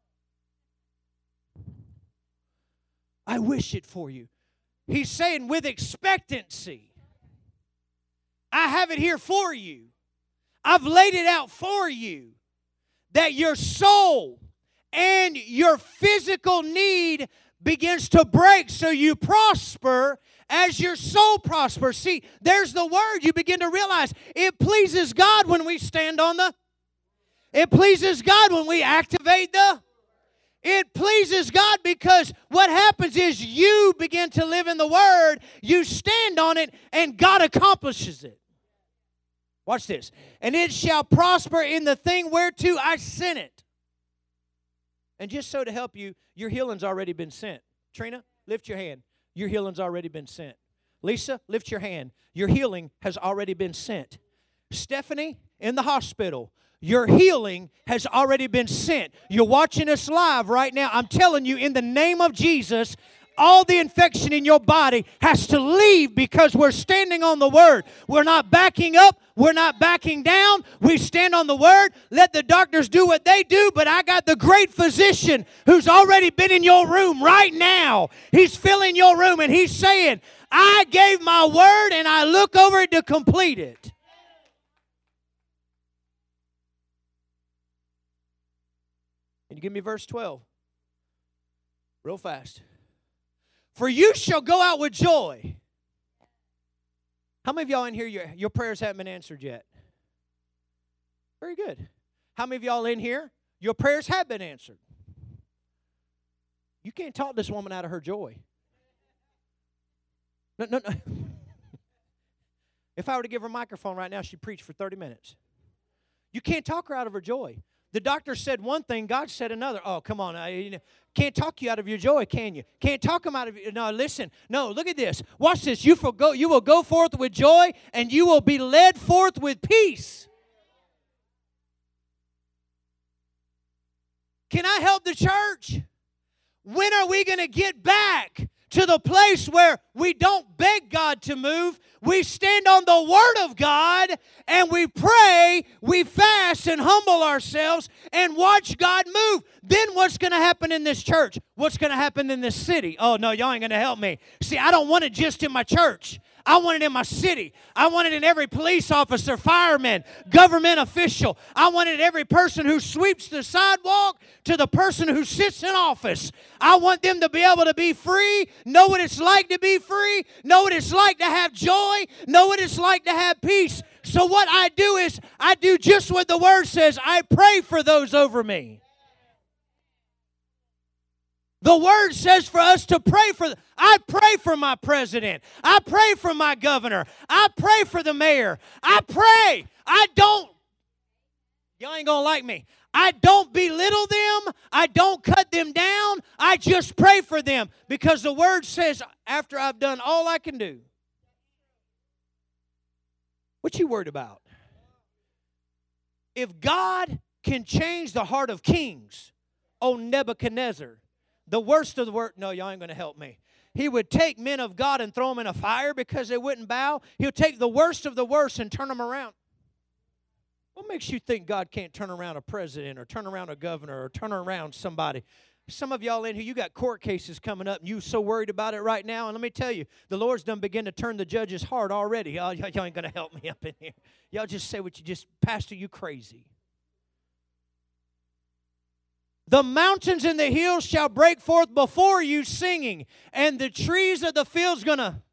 I wish it for you. He's saying with expectancy. I have it here for you. I've laid it out for you. That your soul and your physical need begins to break so you prosper as your soul prospers. See, there's the word. You begin to realize it pleases God when we stand on the. It pleases God when we activate the. It pleases God because what happens is you begin to live in the word, you stand on it, and God accomplishes it. Watch this. And it shall prosper in the thing whereto I sent it. And just so to help you, your healing's already been sent. Trina, lift your hand. Your healing's already been sent. Lisa, lift your hand. Your healing has already been sent. Stephanie, in the hospital, your healing has already been sent. You're watching us live right now. I'm telling you, in the name of Jesus, all the infection in your body has to leave because we're standing on the Word. We're not backing up. We're not backing down. We stand on the Word. Let the doctors do what they do, but I got the great physician who's already been in your room right now. He's filling your room, and he's saying, I gave my word and I look over it to complete it. Can you give me verse 12? Real fast. For you shall go out with joy. How many of y'all in here, your prayers haven't been answered yet? Very good. How many of y'all in here, your prayers have been answered? You can't talk this woman out of her joy. No. If I were to give her a microphone right now, she'd preach for 30 minutes. You can't talk her out of her joy. The doctor said one thing, God said another. Oh, come on. Can't talk you out of your joy, can you? Can't talk them out of your... No, listen. No, look at this. Watch this. You will go forth with joy, and you will be led forth with peace. Can I help the church? When are we going to get back to the place where we don't beg God to move? We stand on the Word of God and we pray, we fast and humble ourselves and watch God move. Then what's going to happen in this church? What's going to happen in this city? Oh, no, y'all ain't going to help me. See, I don't want it just in my church. I want it in my city. I want it in every police officer, fireman, government official. I want it in every person who sweeps the sidewalk to the person who sits in office. I want them to be able to be free, know what it's like to be free, know what it's like to have joy, know what it's like to have peace. So what I do is I do just what the Word says. I pray for those over me. The Word says for us to pray for. I pray for my president. I pray for my governor. I pray for the mayor. I pray. I don't. Y'all ain't going to like me. I don't belittle them. I don't cut them down. I just pray for them because the Word says after I've done all I can do. What you worried about? If God can change the heart of kings, oh Nebuchadnezzar, the worst of the worst, no, y'all ain't going to help me. He would take men of God and throw them in a fire because they wouldn't bow. He'll take the worst of the worst and turn them around. What makes you think God can't turn around a president or turn around a governor or turn around somebody? Some of y'all in here, you got court cases coming up and you're so worried about it right now. And let me tell you, the Lord's done begin to turn the judge's heart already. Y'all ain't going to help me up in here. Y'all just say what you just, Pastor, you crazy. The mountains and the hills shall break forth before you singing, and the trees of the field's going to...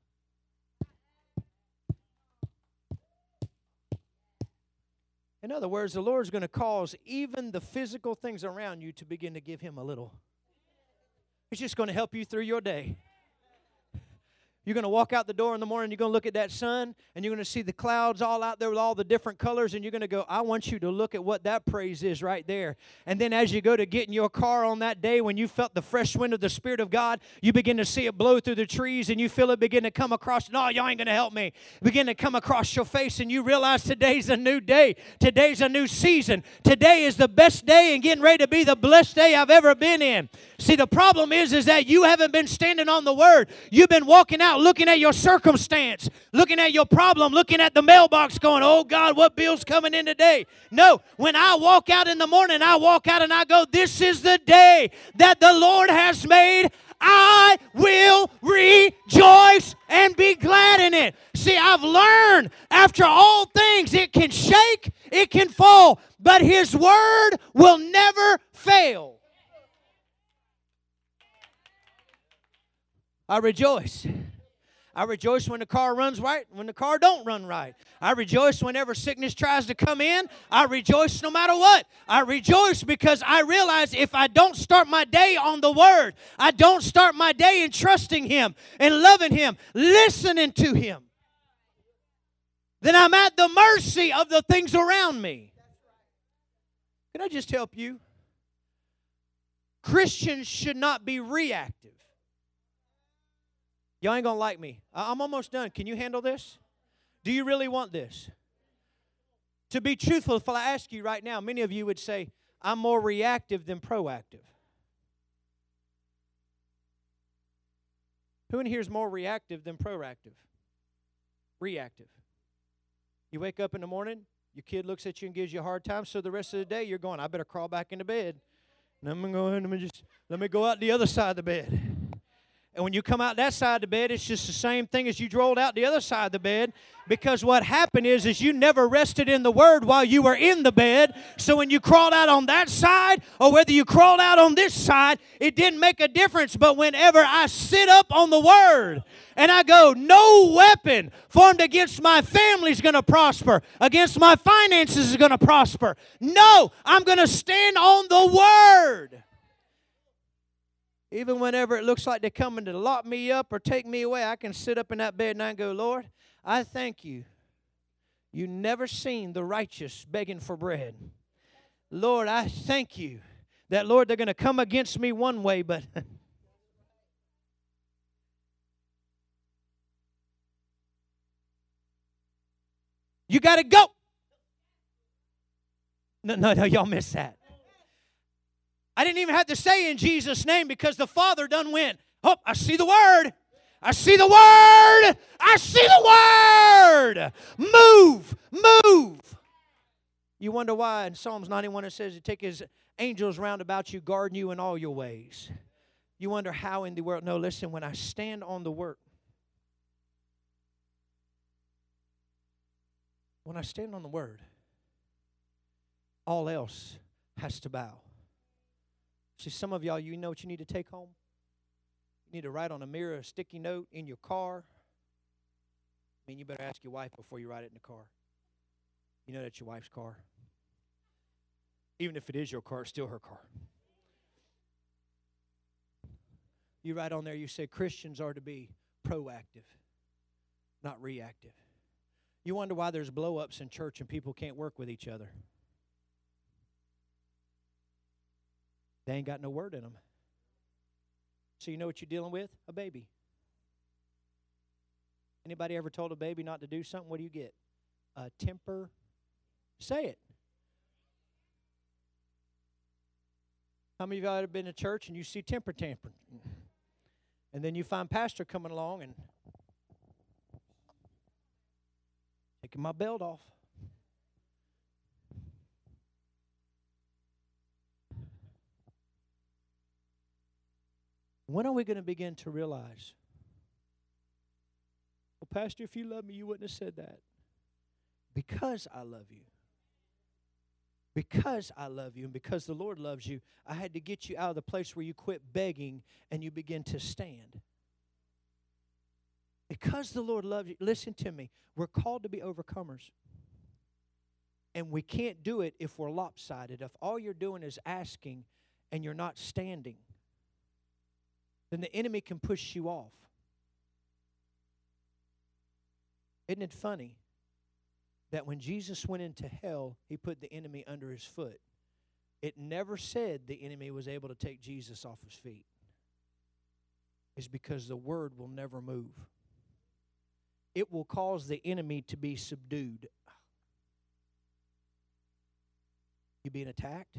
In other words, the Lord's going to cause even the physical things around you to begin to give Him a little. It's just going to help you through your day. You're going to walk out the door in the morning, you're going to look at that sun, and you're going to see the clouds all out there with all the different colors, and you're going to go, I want you to look at what that praise is right there. And then as you go to get in your car on that day when you felt the fresh wind of the Spirit of God, you begin to see it blow through the trees, and you feel it begin to come across. No, y'all ain't going to help me. Begin to come across your face, and you realize today's a new day. Today's a new season. Today is the best day and getting ready to be the blessed day I've ever been in. See, the problem is that you haven't been standing on the Word. You've been walking out looking at your circumstance, looking at your problem, looking at the mailbox going, oh God, what bill's coming in today? No, when I walk out in the morning, I walk out and I go, this is the day that the Lord has made. I will rejoice and be glad in it. See, I've learned after all things, it can shake, it can fall, but His Word will never fail. I rejoice. I rejoice when the car runs right, when the car don't run right. I rejoice whenever sickness tries to come in. I rejoice no matter what. I rejoice because I realize if I don't start my day on the Word, I don't start my day in trusting Him and loving Him, listening to Him, then I'm at the mercy of the things around me. Can I just help you? Christians should not be reactive. Y'all ain't going to like me. I'm almost done. Can you handle this? Do you really want this? To be truthful, if I ask you right now, many of you would say, I'm more reactive than proactive. Who in here is more reactive than proactive? Reactive. You wake up in the morning, your kid looks at you and gives you a hard time, so the rest of the day you're going, I better crawl back into bed. And let me go out the other side of the bed. And when you come out that side of the bed, it's just the same thing as you rolled out the other side of the bed. Because what happened is you never rested in the Word while you were in the bed. So when you crawled out on that side or whether you crawled out on this side, it didn't make a difference. But whenever I sit up on the Word and I go, no weapon formed against my family is going to prosper, against my finances is going to prosper. No, I'm going to stand on the Word. Even whenever it looks like they're coming to lock me up or take me away, I can sit up in that bed and I go, Lord, I thank you. You never seen the righteous begging for bread. Lord, I thank you that, Lord, they're going to come against me one way, but you got to go. No, y'all missed that. I didn't even have to say in Jesus' name because the Father done went. Oh, I see the Word. I see the Word. I see the Word. Move, move. You wonder why in Psalms 91 it says, He take His angels round about you, guarding you in all your ways. You wonder how in the world. No, listen, when I stand on the Word. When I stand on the Word, all else has to bow. See, some of y'all, you know what you need to take home? You need to write on a mirror a sticky note in your car. I mean, you better ask your wife before you write it in the car. You know that's your wife's car. Even if it is your car, it's still her car. You write on there, you say Christians are to be proactive, not reactive. You wonder why there's blow-ups in church and people can't work with each other. They ain't got no word in them. So you know what you're dealing with? A baby. Anybody ever told a baby not to do something? What do you get? A temper. Say it. How many of y'all have been to church and you see temper tantrum? And then you find pastor coming along and taking my belt off. When are we going to begin to realize, well, Pastor, if you love me, you wouldn't have said that. Because I love you. Because I love you and because the Lord loves you, I had to get you out of the place where you quit begging and you begin to stand. Because the Lord loves you, listen to me, we're called to be overcomers. And we can't do it if we're lopsided. If all you're doing is asking and you're not standing, then the enemy can push you off. Isn't it funny that when Jesus went into hell, He put the enemy under His foot? It never said the enemy was able to take Jesus off His feet. It's because the Word will never move. It will cause the enemy to be subdued. You being attacked?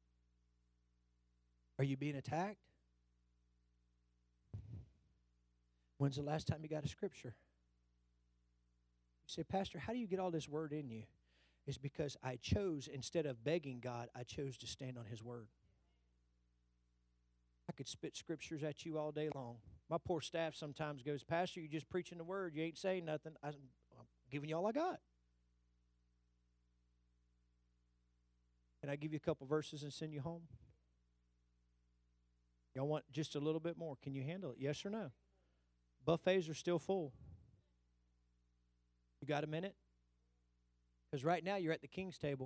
Are you being attacked? When's the last time you got a scripture? You say, Pastor, how do you get all this word in you? It's because I chose, instead of begging God, I chose to stand on His word. I could spit scriptures at you all day long. My poor staff sometimes goes, Pastor, you just preaching the word. You ain't saying nothing. I'm giving you all I got. Can I give you a couple verses and send you home? Y'all want just a little bit more? Can you handle it? Yes or no? Buffets are still full. You got a minute? Because right now you're at the king's table.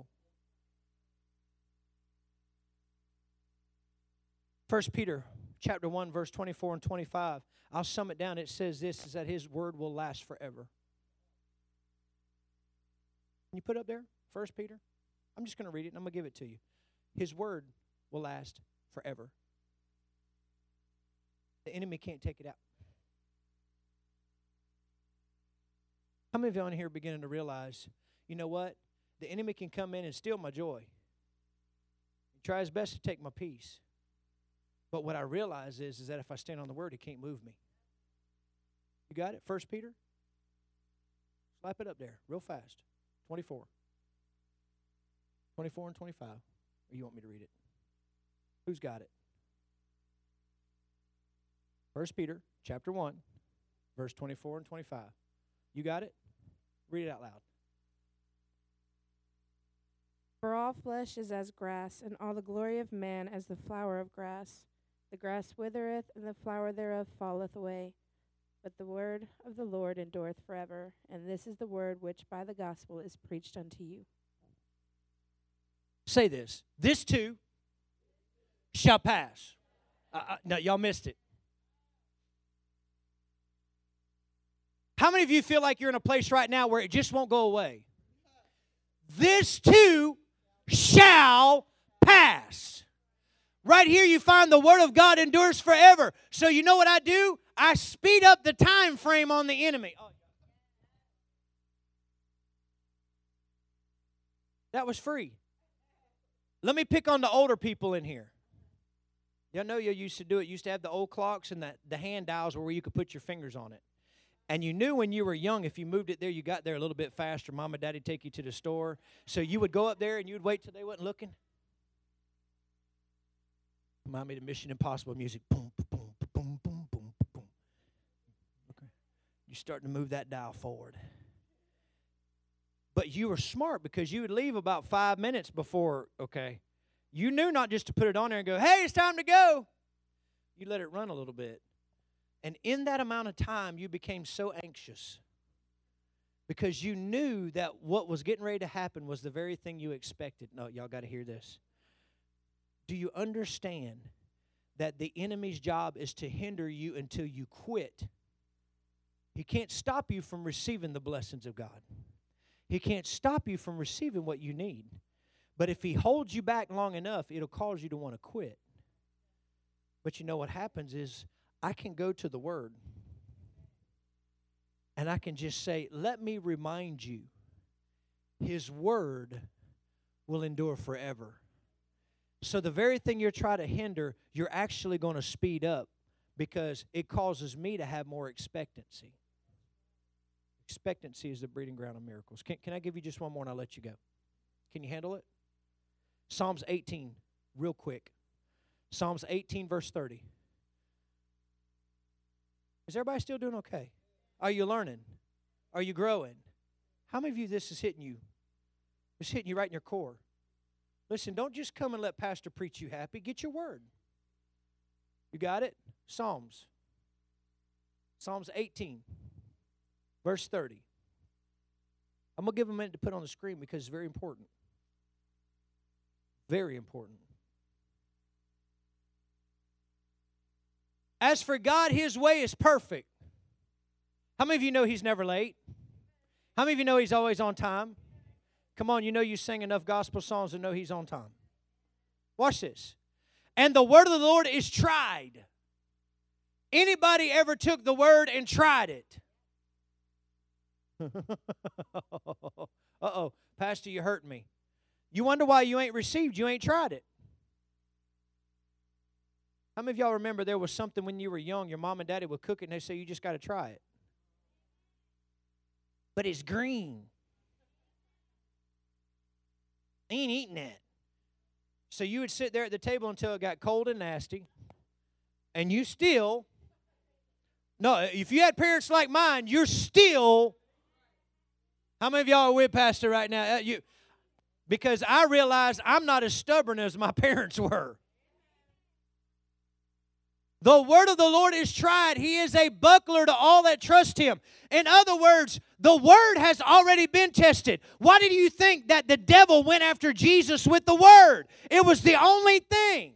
1 Peter chapter 1, verse 24 and 25. I'll sum it down. It says this, is that His word will last forever. Can you put it up there? 1 Peter? I'm just going to read it and I'm going to give it to you. His word will last forever. The enemy can't take it out. How many of you on here are beginning to realize, you know what? The enemy can come in and steal my joy. He tries his best to take my peace. But what I realize is that if I stand on the word, he can't move me. You got it? 1 Peter? Slap it up there real fast. 24. 24 and 25. Or you want me to read it? Who's got it? 1 Peter chapter 1, verse 24 and 25. You got it? Read it out loud. For all flesh is as grass, and all the glory of man as the flower of grass. The grass withereth, and the flower thereof falleth away. But the word of the Lord endureth forever. And this is the word which by the gospel is preached unto you. Say this. This too shall pass. No, y'all missed it. How many of you feel like you're in a place right now where it just won't go away? This too shall pass. Right here you find the Word of God endures forever. So you know what I do? I speed up the time frame on the enemy. That was free. Let me pick on the older people in here. Y'all know you used to do it. You used to have the old clocks and the hand dials where you could put your fingers on it. And you knew when you were young, if you moved it there, you got there a little bit faster. Mom and Daddy take you to the store. So you would go up there and you would wait till they wasn't looking. Remind me of Mission Impossible music. Boom, boom, boom, boom, boom, boom. Okay. You're starting to move that dial forward. But you were smart because you would leave about 5 minutes before, okay. You knew not just to put it on there and go, hey, it's time to go. You let it run a little bit. And in that amount of time, you became so anxious because you knew that what was getting ready to happen was the very thing you expected. No, y'all got to hear this. Do you understand that the enemy's job is to hinder you until you quit? He can't stop you from receiving the blessings of God. He can't stop you from receiving what you need. But if he holds you back long enough, it'll cause you to want to quit. But you know what happens is, I can go to the Word and I can just say, let me remind you, His Word will endure forever. So the very thing you're trying to hinder, you're actually going to speed up because it causes me to have more expectancy. Expectancy is the breeding ground of miracles. Can I give you just one more and I'll let you go? Can you handle it? Psalms 18, real quick. Psalms 18, verse 30. Is everybody still doing okay? Are you learning? Are you growing? How many of you this is hitting you? It's hitting you right in your core. Listen, don't just come and let pastor preach you happy. Get your word. You got it? Psalms 18, verse 30. I'm going to give a minute to put on the screen because it's very important. Very important. As for God, His way is perfect. How many of you know He's never late? How many of you know He's always on time? Come on, you know you sing enough gospel songs to know He's on time. Watch this. And the word of the Lord is tried. Anybody ever took the word and tried it? Uh-oh, Pastor, you hurt me. You wonder why you ain't received, you ain't tried it. How many of y'all remember there was something when you were young, your mom and daddy would cook it and they say, you just got to try it. But it's green. I ain't eating that. So you would sit there at the table until it got cold and nasty. And you still, no, if you had parents like mine, you're still, how many of y'all are with Pastor right now? Because I realize I'm not as stubborn as my parents were. The word of the Lord is tried. He is a buckler to all that trust Him. In other words, the word has already been tested. Why did you think that the devil went after Jesus with the word? It was the only thing.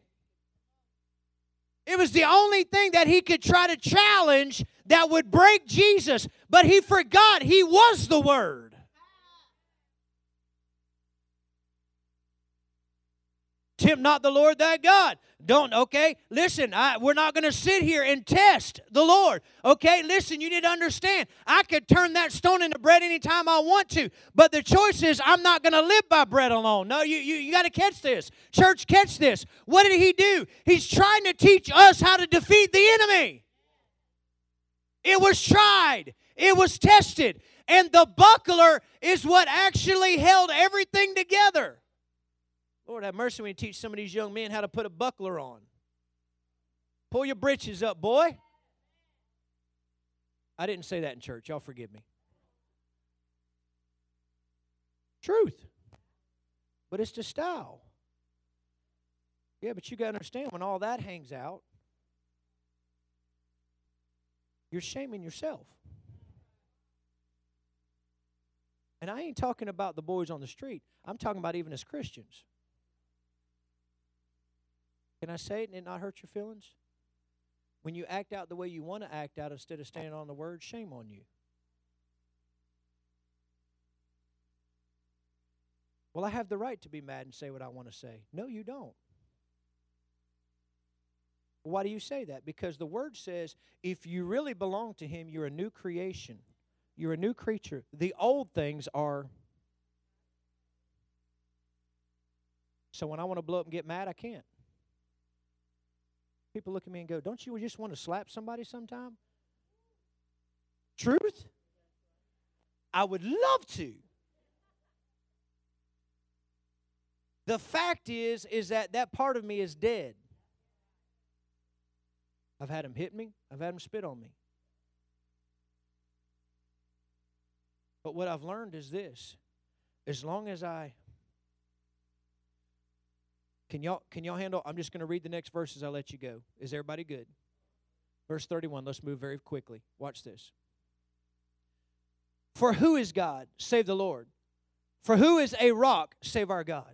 It was the only thing that he could try to challenge that would break Jesus. But he forgot He was the Word. Tempt not the Lord thy God. Don't, okay? Listen, we're not going to sit here and test the Lord. Okay? Listen, you need to understand. I could turn that stone into bread anytime I want to. But the choice is I'm not going to live by bread alone. No, you got to catch this. Church, catch this. What did He do? He's trying to teach us how to defeat the enemy. It was tried. It was tested. And the buckler is what actually held everything together. Lord have mercy when you teach some of these young men how to put a buckler on. Pull your britches up, boy. I didn't say that in church. Y'all forgive me. Truth. But it's the style. Yeah, but you got to understand, when all that hangs out, you're shaming yourself. And I ain't talking about the boys on the street. I'm talking about even as Christians. Can I say it and it not hurt your feelings? When you act out the way you want to act out instead of standing on the word, shame on you. Well, I have the right to be mad and say what I want to say. No, you don't. Why do you say that? Because the Word says if you really belong to Him, you're a new creation. You're a new creature. The old things are. So when I want to blow up and get mad, I can't. People look at me and go, don't you just want to slap somebody sometime? Truth? I would love to. The fact is that part of me is dead. I've had him hit me. I've had him spit on me. But what I've learned is this. As long as I... Can y'all handle... I'm just going to read the next verses. I'll let you go. Is everybody good? Verse 31. Let's move very quickly. Watch this. For who is God, save the Lord? For who is a rock, save our God?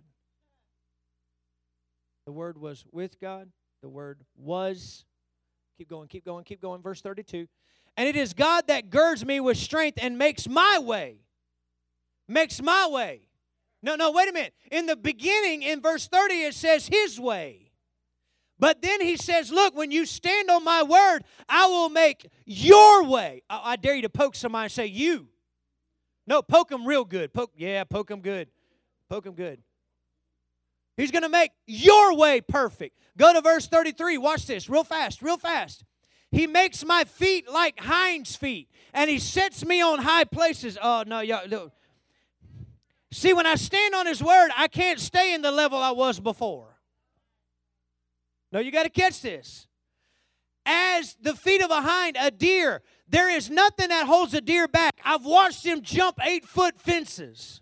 The Word was with God. The Word was... Keep going, keep going, keep going. Verse 32. And it is God that girds me with strength and makes my way. Makes my way. No, wait a minute. In the beginning, in verse 30, it says His way. But then He says, look, when you stand on my word, I will make your way. I dare you to poke somebody and say, you. No, poke them real good. Poke them good. Poke them good. He's going to make your way perfect. Go to verse 33. Watch this real fast, real fast. He makes my feet like hinds' feet, and He sets me on high places. Oh, no, y'all. See, when I stand on His word, I can't stay in the level I was before. No, you got to catch this. As the feet of a hind, a deer, there is nothing that holds a deer back. I've watched him jump 8-foot fences.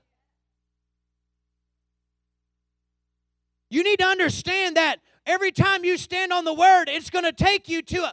You need to understand that every time you stand on the word, it's going to take you to a...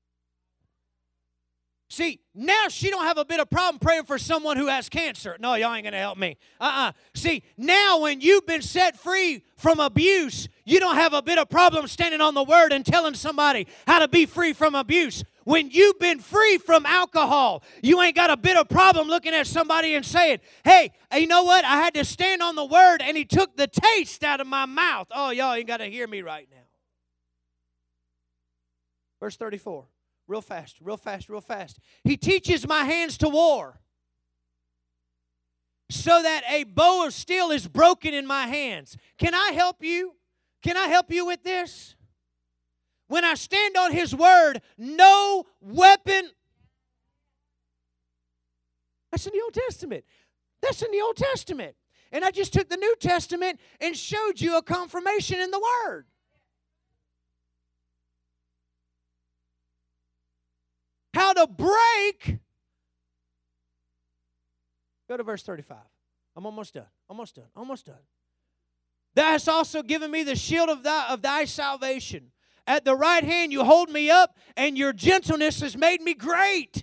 See, now she don't have a bit of problem praying for someone who has cancer. No, y'all ain't going to help me. See, now when you've been set free from abuse, you don't have a bit of problem standing on the word and telling somebody how to be free from abuse. When you've been free from alcohol, you ain't got a bit of problem looking at somebody and saying, hey, you know what? I had to stand on the word and He took the taste out of my mouth. Oh, y'all ain't got to hear me right now. Verse 34. Real fast, real fast, real fast. He teaches my hands to war, so that a bow of steel is broken in my hands. Can I help you? Can I help you with this? When I stand on His word, no weapon. That's in the Old Testament. That's in the Old Testament. And I just took the New Testament and showed you a confirmation in the Word. How to break. Go to verse 35. I'm almost done. Almost done. Almost done. Thou hast also given me the shield of thy salvation. At the right hand you hold me up, and your gentleness has made me great.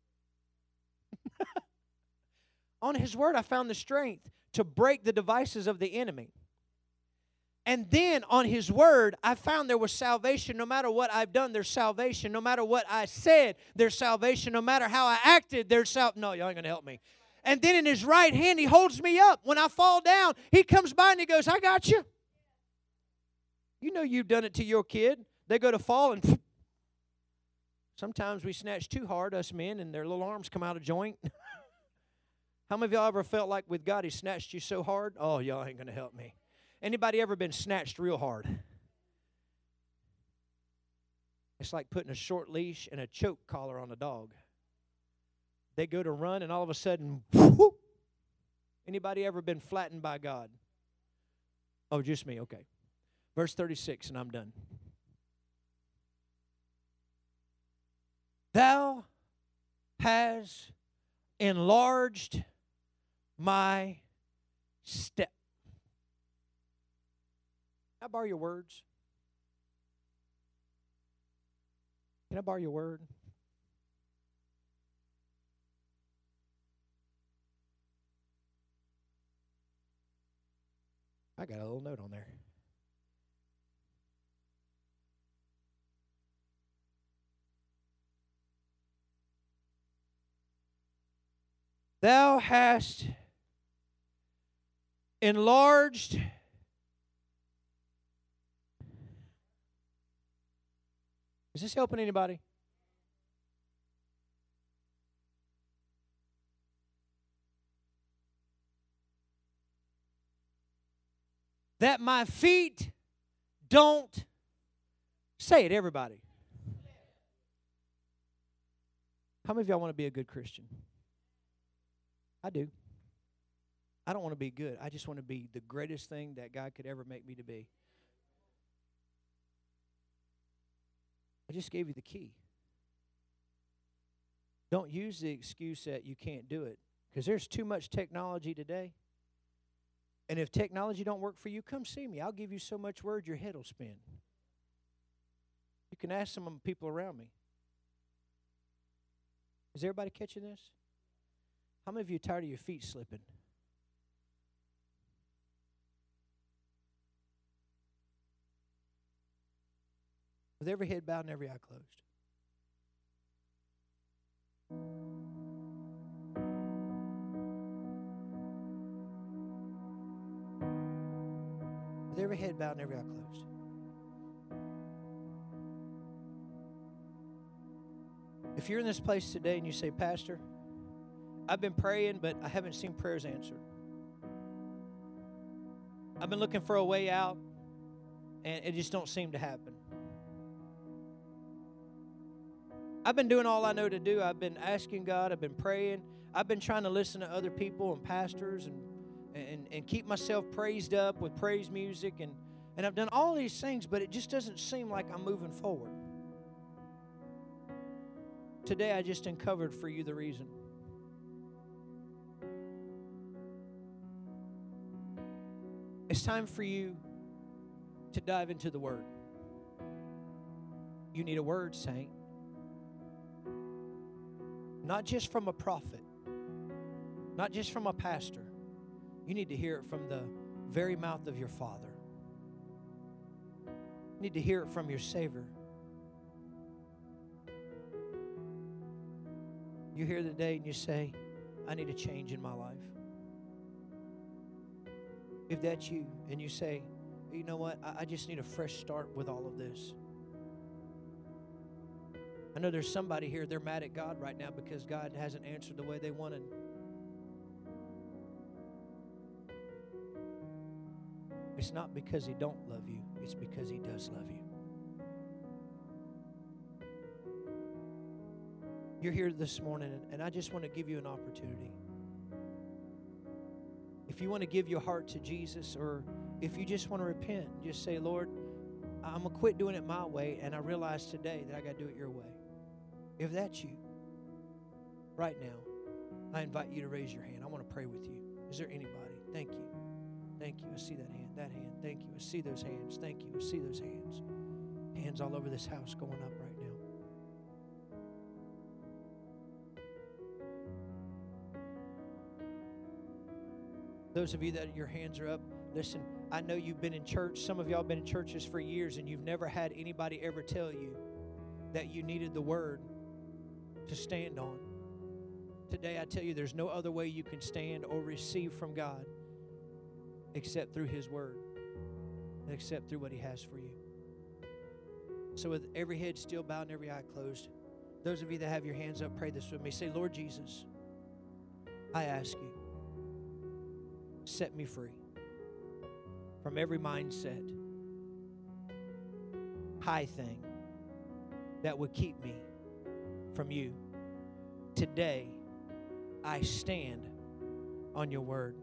On His word I found the strength to break the devices of the enemy. And then on His word, I found there was salvation. No matter what I've done, there's salvation. No matter what I said, there's salvation. No matter how I acted, there's salvation. No, y'all ain't going to help me. And then in His right hand, He holds me up. When I fall down, He comes by and He goes, I got you. You know you've done it to your kid. They go to fall and sometimes we snatch too hard, us men, and their little arms come out of joint. How many of y'all ever felt like with God He snatched you so hard? Oh, y'all ain't going to help me. Anybody ever been snatched real hard? It's like putting a short leash and a choke collar on a dog. They go to run and all of a sudden, whoop. Anybody ever been flattened by God? Oh, just me, okay. Verse 36, and I'm done. Thou has enlarged my step. Can I borrow your words? Can I borrow your word? I got a little note on there. Thou hast enlarged Is this helping anybody? That my feet don't say it, everybody. How many of y'all want to be a good Christian? I do. I don't want to be good. I just want to be the greatest thing that God could ever make me to be. I just gave you the key. Don't use the excuse that you can't do it, because there's too much technology today. And if technology don't work for you, come see me. I'll give you so much word your head will spin. You can ask some of the people around me. Is everybody catching this? How many of you are tired of your feet slipping? With every head bowed and every eye closed. With every head bowed and every eye closed. If you're in this place today and you say, Pastor, I've been praying, but I haven't seen prayers answered. I've been looking for a way out, and it just don't seem to happen. I've been doing all I know to do. I've been asking God. I've been praying. I've been trying to listen to other people and pastors and keep myself praised up with praise music. And I've done all these things, but it just doesn't seem like I'm moving forward. Today, I just uncovered for you the reason. It's time for you to dive into the Word. You need a word, saint. Not just from a prophet, not just from a pastor. You need to hear it from the very mouth of your Father. You need to hear it from your Savior. You're here today and you say, I need a change in my life. If that's you and you say, you know what, I just need a fresh start with all of this. I know there's somebody here, they're mad at God right now because God hasn't answered the way they wanted. It's not because He don't love you, it's because He does love you. You're here this morning, and I just want to give you an opportunity. If you want to give your heart to Jesus, or if you just want to repent, just say, Lord, I'm going to quit doing it my way, and I realize today that I got to do it your way. If that's you, right now, I invite you to raise your hand. I want to pray with you. Is there anybody? Thank you. Thank you. I see that hand. That hand. Thank you. I see those hands. Thank you. I see those hands. Hands all over this house going up right now. Those of you that your hands are up, listen, I know you've been in church. Some of y'all have been in churches for years, and you've never had anybody ever tell you that you needed the Word to stand on. Today I tell you there's no other way you can stand or receive from God except through His Word and except through what He has for you. So with every head still bowed and every eye closed, those of you that have your hands up, pray this with me. Say, Lord Jesus, I ask you, set me free from every mindset, high thing that would keep me from you. Today, I stand on your word.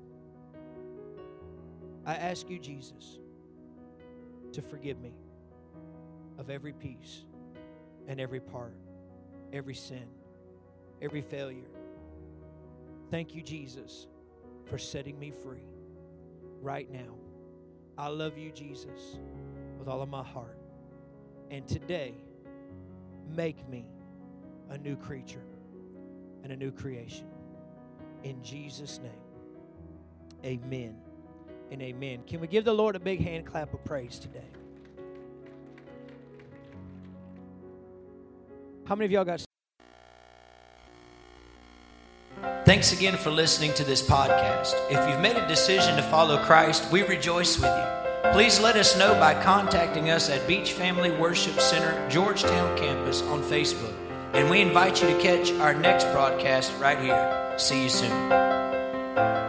I ask you, Jesus, to forgive me of every piece and every part, every sin, every failure. Thank you, Jesus, for setting me free right now. I love you, Jesus, with all of my heart. And today, make me a new creature and a new creation. In Jesus' name, amen and amen. Can we give the Lord a big hand clap of praise today? How many of y'all got? Thanks again for listening to this podcast. If you've made a decision to follow Christ, we rejoice with you. Please let us know by contacting us at Beach Family Worship Center, Georgetown Campus on Facebook. And we invite you to catch our next broadcast right here. See you soon.